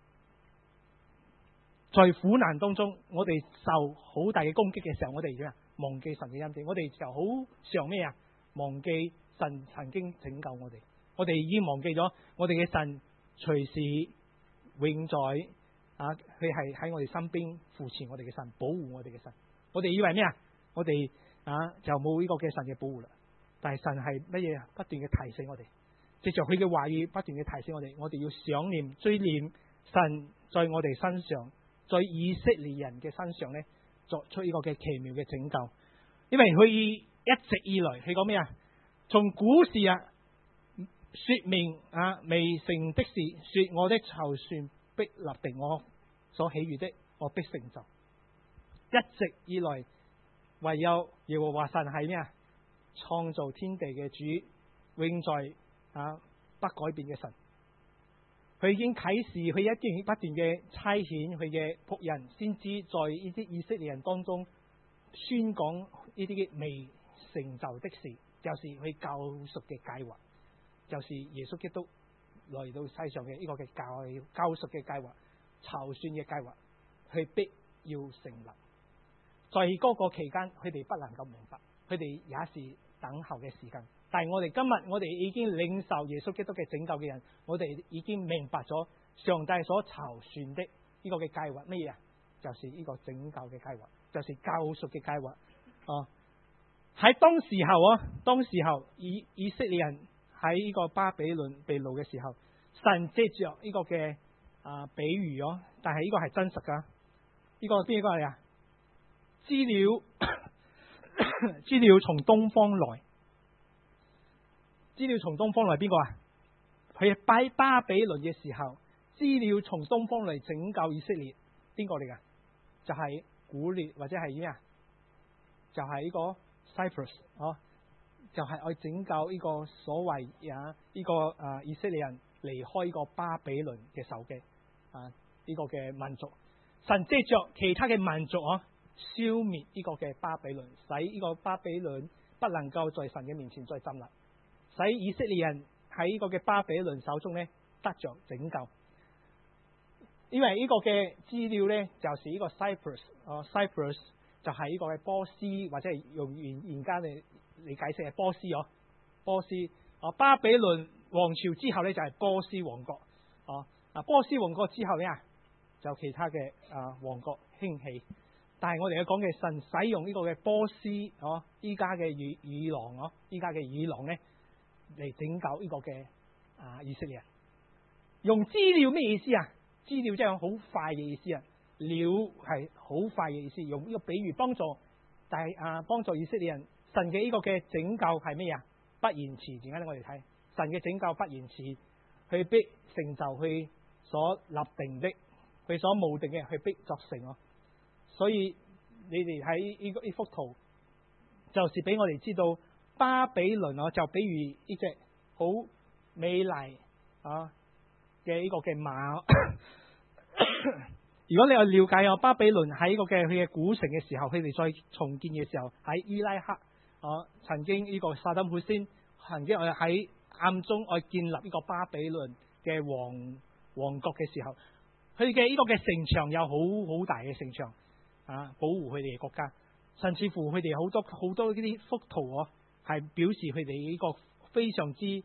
Speaker 1: 在苦難當中，我哋受好大嘅攻擊嘅時候，我哋點啊？忘記神嘅恩典，我哋就好常咩啊？忘記神曾經拯救我哋，我哋已經忘記咗我哋嘅神隨時永在佢係喺我哋身邊扶持我哋嘅神，保護我哋嘅神。我哋以為咩啊？我哋就冇呢個嘅神嘅保護啦。但係神係乜嘢啊？不斷嘅提醒我哋，藉着佢嘅話語不斷嘅提醒我哋，我哋要想念追念神在我哋身上，在以色列人嘅身上咧，作出呢個嘅奇妙嘅拯救。因為佢一直以來，佢講咩啊？從古時說明未成的事，說我的籌算必立定，我所喜悅的，我必成就。一直以來，唯有耶和華神係咩啊？創造天地嘅主，永在不改變嘅神。佢已經啟示，佢一經不斷嘅差遣佢嘅僕人，先知在呢啲以色列人當中宣講呢啲嘅未成就的事，就是佢救贖嘅計劃，就是耶穌基督來到世上嘅呢個嘅救贖嘅計劃、籌算嘅計劃，佢必要成立。在嗰個期間，佢哋不能夠明白，佢哋也是等候嘅時間。但係我哋今日，我哋已經領受耶穌基督嘅拯救嘅人，我哋已經明白咗上帝所籌算的呢個嘅計劃乜嘢啊？就是呢個拯救嘅計劃，就是救贖嘅計劃。喺當時候以色列人喺呢個巴比倫被擄嘅時候，神藉着呢個嘅比喻但係呢個係真實噶。呢個邊個嚟啊？資料從東方來，資料從東方來邊個啊？佢拜巴比倫嘅時候，資料從東方嚟拯救以色列，邊個嚟噶？就係古列或者係咩啊？就係呢個 Cyprus 就係愛拯救呢個所謂呢個以色列人離開呢個巴比倫嘅手嘅呢個嘅民族。神藉着其他嘅民族消滅呢個嘅巴比倫，使呢個巴比倫不能夠在神嘅面前再站立，使以色列人喺呢個嘅巴比倫手中咧得着拯救。因為呢個嘅資料咧，就是呢個 Cyprus 就係呢個嘅波斯，或者係用現家嚟解釋係波斯巴比倫王朝之後咧就係波斯王國波斯王國之後咧就其他嘅王國興起。但係我哋要講嘅神使用呢個嘅波斯依家嘅以朗咧嚟拯救呢個嘅以色列人。用資料咩意思啊？資料即係好快嘅意思啊，料係好快嘅意思。用呢個比喻幫助，但係幫助以色列人。神嘅呢個嘅拯救係咩啊？不延遲。點解咧？我哋睇神嘅拯救不延遲，佢必成就佢所立定的，佢所務定嘅，佢必作成。所以你哋喺呢幅圖，就是俾我哋知道巴比倫就比喻呢隻好美麗嘅呢個嘅馬。如果你有了解巴比倫喺佢嘅古城嘅時候，佢哋再重建嘅時候，喺伊拉克曾經呢個薩達姆胡先曾經喺暗中建立呢個巴比倫嘅王國嘅時候，佢嘅呢個嘅城牆有好大嘅城牆保護佢哋嘅國家，甚至乎佢哋好多呢啲幅圖係表示佢哋呢個非常之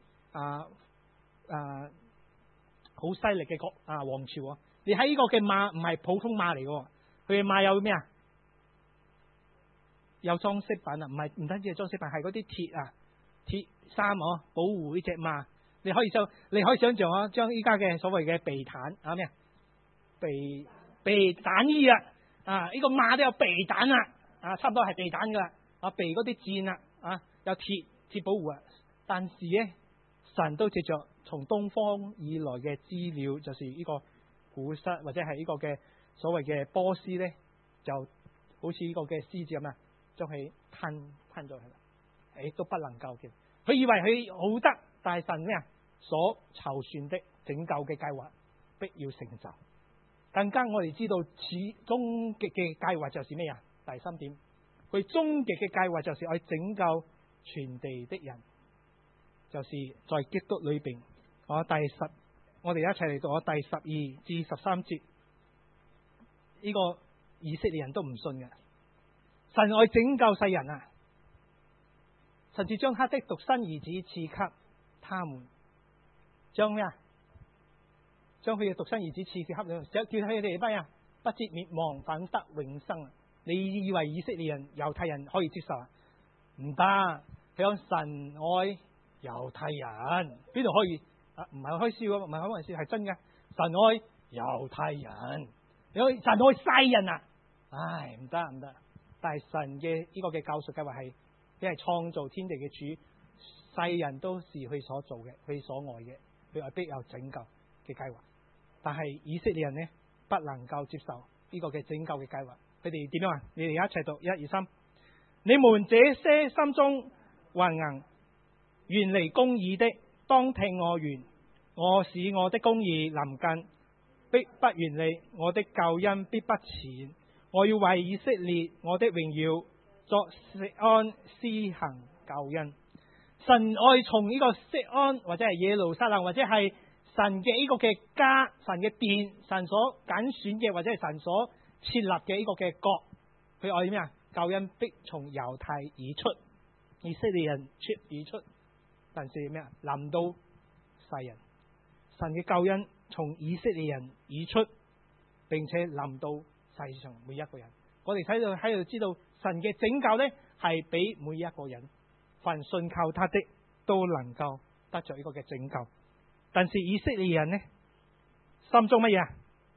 Speaker 1: 好犀利嘅王朝。你喺呢個嘅馬唔係普通馬嚟嘅，佢嘅馬有咩啊？有裝飾品唔單止係裝飾品，係嗰啲鐵衫保護呢隻馬。你可以想象將依家嘅所謂嘅避彈咩避彈衣呢個馬都有避彈差唔多係避彈噶啦避嗰啲箭有鐵保護但是咧，神都藉着從東方以來嘅資料，就是呢個古室或者係呢個嘅所謂嘅波斯咧，就好似呢個嘅獅子咁將佢吞咗佢，都不能夠嘅。佢以為佢好得，但係神咩所籌算的拯救嘅計劃必要成就。更加我哋知道，終極嘅計劃就是咩第3點，佢終極嘅計劃就是愛拯救全地的人，就是在基督裏邊。我哋一齊嚟讀第12至13節。呢個以色列人都唔信嘅，神愛拯救世人甚至將他的獨生兒子賜給他們，將咩將佢嘅獨生兒子賜給他們，叫佢哋不至滅亡，反得永生。你以為以色列人、猶太人可以接受唔得，佢講神愛猶太人，邊度可以？唔係開笑，唔係開玩笑，係真嘅。神愛猶太人，神愛世人唔得。但係神嘅呢個嘅救贖計劃係，因為創造天地嘅主，世人都是佢所做嘅，佢所愛嘅，佢係必有拯救嘅計劃。但係以色列人呢，不能夠接受呢個嘅拯救嘅計劃。佢哋點樣你哋一齊讀1、2、3。你們這些心中頑硬、遠離公義的，當聽我言，我使我的公義臨近，必不遠離；我的救恩必不遲延。我要為以色列我的榮耀作錫安施行救恩。神愛從呢個錫安或者係耶路撒冷或者係神嘅呢個嘅家、神嘅殿、神所揀選嘅或者係神所設立嘅呢個嘅國，佢愛咩救恩必從猶太而出，以色列人而出。但是咩臨到世人，神嘅救恩從以色列人而出，並且臨到世上每一個人。我哋喺度知道神嘅拯救呢，係俾每一個人，凡信靠他的都能夠得着呢個嘅拯救。但是以色列人呢，心中乜嘢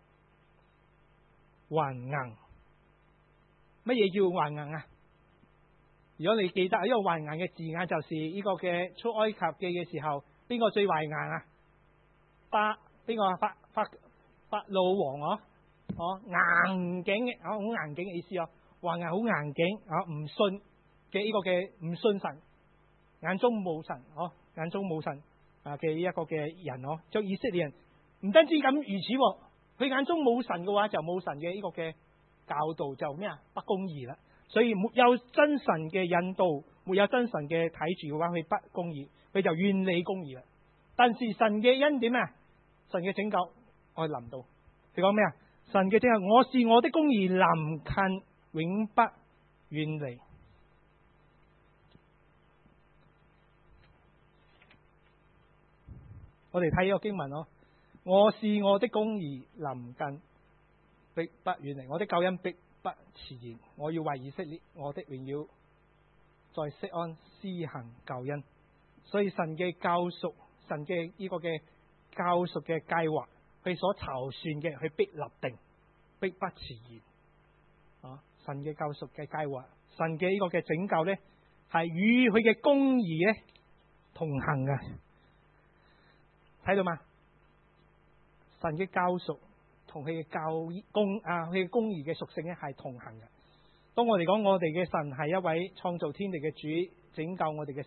Speaker 1: 頑硬？乜嘢叫頑硬？如果你記得呢個頑硬嘅字眼，就是呢個嘅出埃及記嘅時候，邊個最頑硬邊個法老王硬頸好硬頸嘅意思頑硬好硬頸唔信嘅呢個嘅唔信神，眼中冇神眼中冇神嘅一個嘅人將以色列人唔單止咁如此，佢眼中冇神嘅話，就冇神嘅呢個嘅教導，就咩不公義啦。所以沒有真神嘅引導，沒有真神嘅睇住嘅話，佢不公義，佢就遠離公義啦。但是神嘅恩典神嘅拯救我臨到，佢講咩神嘅拯救，我是我的公義臨近，永不遠離。我哋睇呢個經文我是我的公義臨近，必不遠離，我的救恩必不遲延。我要為以色列我的榮耀在錫安施行救恩。所以神嘅救贖，神嘅呢個嘅救贖嘅計劃，佢所籌算嘅，佢必立定，必不遲延。神嘅救贖嘅計劃，神嘅呢個嘅拯救呢，係與佢嘅公義呢同行嘅。睇到嘛？神嘅救贖同佢嘅佢嘅公義嘅屬性咧係同行嘅。當我哋講我哋嘅神係一位創造天地嘅主，拯救我哋嘅神，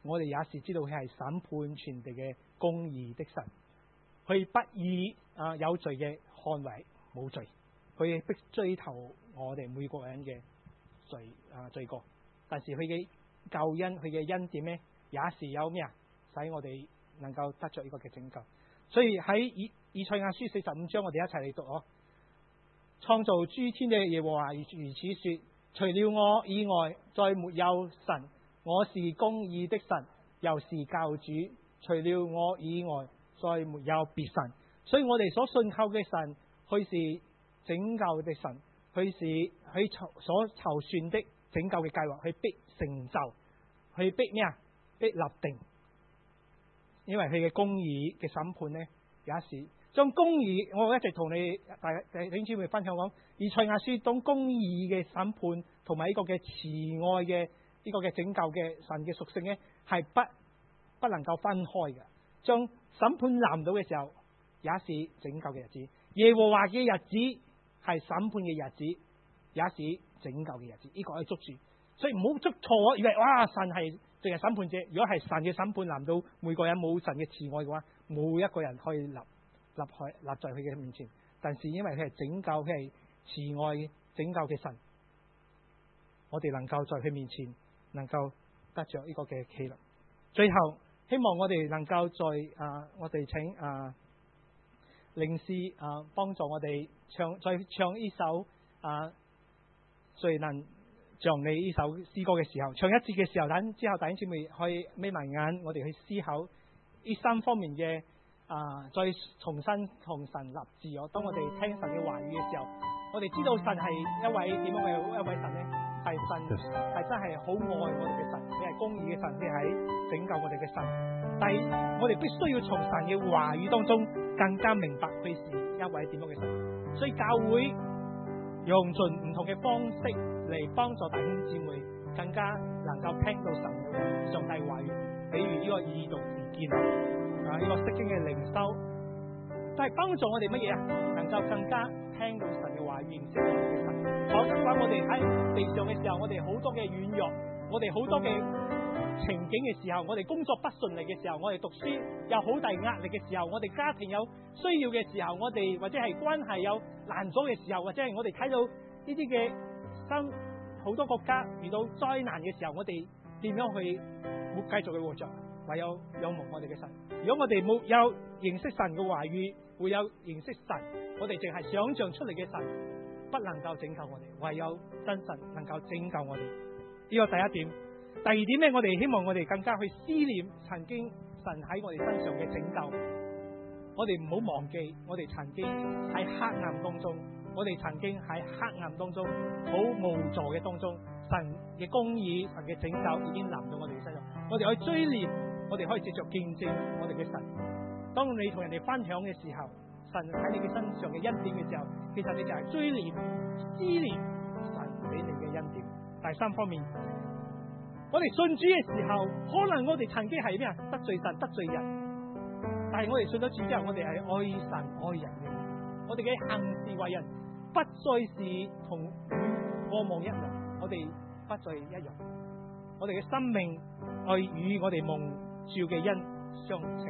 Speaker 1: 我哋也是知道佢係審判全地嘅公義的神，佢不以有罪嘅看為冇罪，佢必追討我哋每個人嘅罪過。但是佢嘅救恩，佢嘅恩典呢，也是有咩啊？使我哋能夠得着呢個嘅拯救。所以喺以賽亞書45章，我哋一齊嚟讀哦。創造諸天嘅耶和華如此說：除了我以外，再沒有神。我是公義的神，又是救主。除了我以外，再沒有別神。所以我哋所信靠嘅神，佢是拯救的神，佢是佢所籌算的拯救嘅計劃，佢必成就，佢必咩啊？必立定。因為佢嘅公義嘅審判呢，也是將公義。我一直同你弟兄姊妹分享講，以賽亞書當公義嘅審判同埋呢個嘅慈愛嘅呢個嘅拯救嘅神嘅屬性呢，係不能夠分開嘅。將審判臨到嘅時候，也是拯救嘅日子；耶和華嘅日子係審判嘅日子，也是拯救嘅日子。呢個可以捉住，所以唔好捉錯，以為哇神係淨係審判者。如果係神嘅審判臨到每個人，冇神嘅慈愛嘅話，冇一個人可以立在佢嘅面前。但是因為佢係拯救，佢係慈愛拯救嘅神，我哋能夠在佢面前能夠得着呢個嘅喜樂。最後希望我哋能夠我哋請領詩幫助我哋再唱呢首誰能像你呢首詩歌嘅時候，唱一節嘅時候，等之後弟兄姊妹可以眯埋眼，我哋去思考呢三方面嘅再重新同神立志。當我哋聽神嘅話語嘅時候，我哋知道神係一位點樣嘅一位神呢？係神係真係好愛我哋嘅神，你係公義嘅神，你係拯救我哋嘅神。但係我哋必須要從神嘅話語當中更加明白佢是一位點樣嘅神。所以教會用盡唔同嘅方式嚟幫助弟兄姊妹更加能夠聽到神上帝話語，比如呢個耳讀時見呢個釋經嘅靈修，但係幫助我哋乜嘢啊？能夠更加聽到神嘅話語，認識我哋嘅神。否則嘅話，我哋喺地上嘅時候，我哋好多嘅軟弱，我哋好多嘅情景嘅時候，我哋工作不順利嘅時候，我哋讀書有好大壓力嘅時候，我哋家庭有需要嘅時候，我哋或者係關係有難咗嘅時候，或者係我哋睇到呢啲嘅好多國家遇到災難嘅時候，我哋點樣去繼續去活着？唯有仰望我哋嘅神。如果我哋冇有認識神嘅話語，會有認識神，我哋淨係想象出嚟嘅神，不能夠拯救我哋，唯有真神能夠拯救我哋。呢個第一點。第二點呢，我哋希望我哋更加去思念曾經神喺我哋身上嘅拯救。我哋唔好忘記，我哋曾經喺黑暗當中，我哋曾經喺黑暗當中好無助嘅當中，神嘅公義、神嘅拯救已經臨到我哋嘅身上。我哋可以追念，我哋可以接着見證我哋嘅神。當你同人哋分享嘅時候，神喺你嘅身上嘅恩典嘅時候，其實你就係追念、思念神俾你嘅恩典。第三方面，我哋信主嘅時候，可能我哋曾經係咩啊？得罪神、得罪人。但係我哋信咗主之後，我哋係愛神愛人嘅。我哋嘅行事為人，不再是同過往一樣，我哋不再一樣。我哋嘅生命愛與我哋蒙召嘅恩相稱。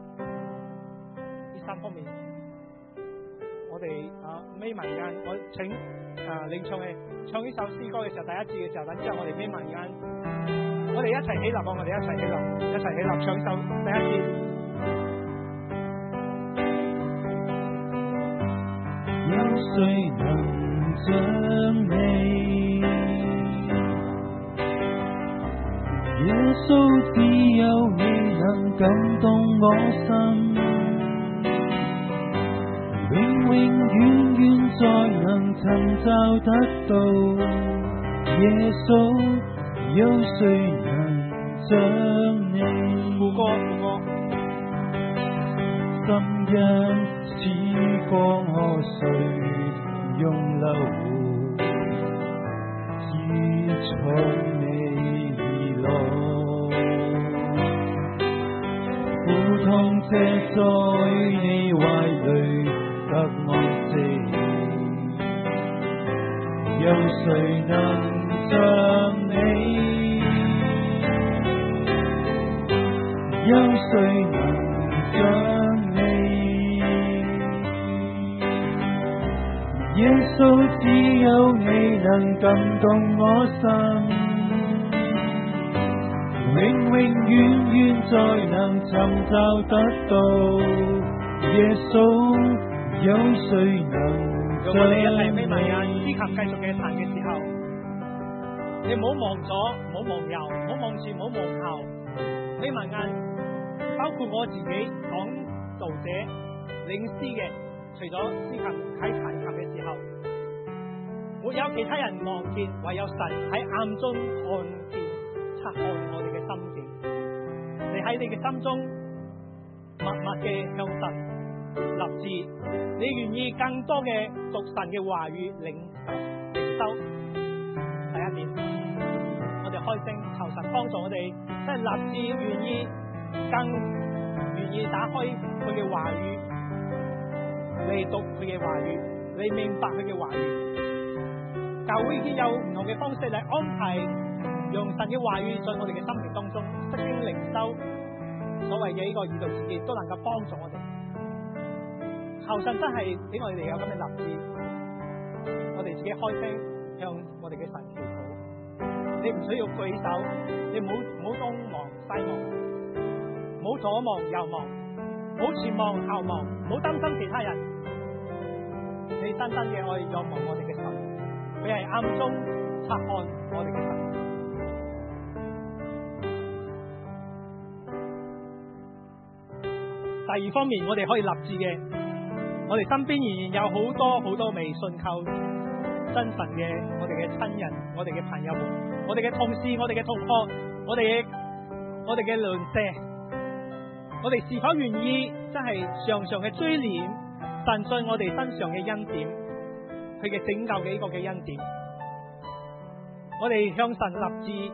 Speaker 1: 呢三方面，我哋眯埋眼，我請領唱呢首詩歌嘅時候，第一次嘅時候，等之後我哋眯埋眼，我哋一齊起立，我哋一齊起立，一齊起立唱首第一次。
Speaker 2: 有誰能像你？耶穌，只有你能感動我心，永永遠遠再能尋找得到。耶穌，有誰能像你？
Speaker 1: 副歌，
Speaker 2: 心因似江河水湧流，只從你而來。苦痛且在你懷裏得安靜，有誰能像你？ 有誰能像你？耶穌，只有你能感動我心，永永遠遠再能尋找得到。耶穌，有誰能像你？
Speaker 1: 讓我哋一齊眯埋眼，思琴繼續嘅彈嘅時候，你唔好望左，唔好望右，唔好望前，唔好望後，眯埋眼，包括我自己講道者、領詩嘅，除咗思琴喺彈琴嘅時候，沒有其他人望見，唯有神喺暗中看見、察看我哋嘅心境。你喺你嘅心中默默嘅向神立志，你願意更多嘅讀神嘅話語領受。第一點，我哋開聲求神幫助我哋，即係立志願意願意打開佢嘅話語嚟讀佢嘅話語，嚟明白佢嘅話語。教會已經有唔同嘅方式嚟安排，讓神嘅話語在我哋嘅生命當中，釋經靈修，所謂嘅呢個二道事件都能夠幫助我哋。求神真係俾我哋有咁嘅立志，我哋自己開聲向我哋嘅神祈禱。你唔需要舉手，你唔好東望西望，唔好左望右望，唔好前望後望，唔好擔心其他人。你真真嘅愛仰望我哋嘅神，佢係暗中察看我哋嘅神。第二方面，我哋可以立志嘅，我哋身邊仍然有好多未信靠真神嘅我哋嘅親人、我哋嘅朋友們、我哋嘅同事、我哋嘅同學、我哋嘅鄰舍，我哋是否願意真係常常嘅追念神在我哋身上嘅恩典，佢嘅拯救嘅呢個嘅恩典？我哋向神立志，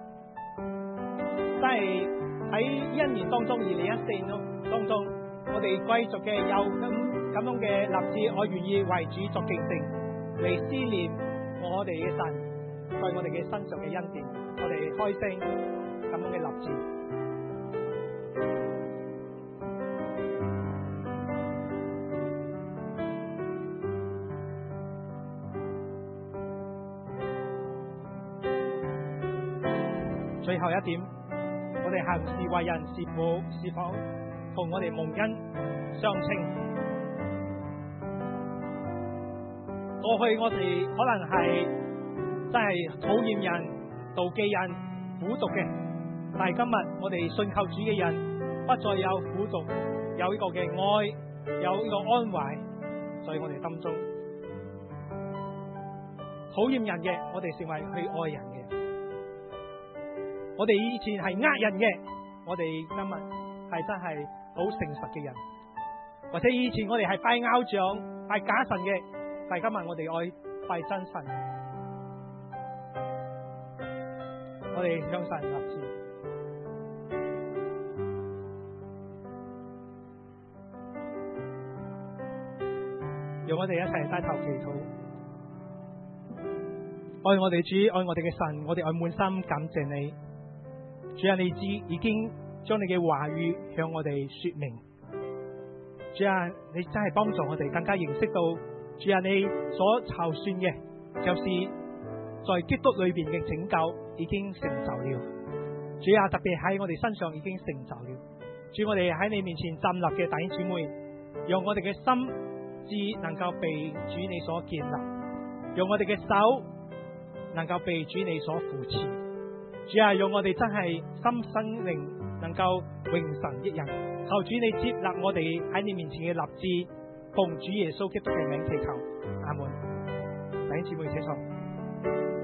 Speaker 1: 真係喺一年當中，2014年當中，我哋貴族嘅有咁樣嘅立志，我願意為主作見證，嚟思念我哋嘅神在我哋嘅身上嘅恩典。我哋開聲咁樣嘅立志。最後一點，我哋行事為人是否同我哋蒙恩相稱？過去我哋可能係真係討厭人、妒忌人、苦毒嘅，但係今日我哋信靠主嘅人，不再有苦毒，有呢個嘅愛，有呢個安懷在我哋心中。討厭人嘅，我哋成為去愛人嘅。我哋以前係呃人嘅，我哋今日係真係好誠實嘅人。或者以前我哋係拜偶像、拜假神嘅，但係今日我哋愛拜真神。我哋向神立志，讓我哋一齊低頭祈禱。愛我哋主，愛我哋嘅神，我哋愛滿心感謝你。主啊，你已經將你嘅話語向我哋說明。主啊，你真係幫助我哋更加認識到，主啊，你所籌算嘅，就是在基督裏邊嘅拯救已經成就了。主啊，特別喺我哋身上已經成就了。主，我哋喺你面前站立嘅弟兄姊妹，讓我哋嘅心智能夠被主你所建立，讓我哋嘅手能夠被主你所扶持。主啊，讓我哋真係心生靈能夠榮神益人。求主你接納我哋喺你面前嘅立志，奉主耶穌基督嘅名祈求，阿門。弟兄姊妹，請坐。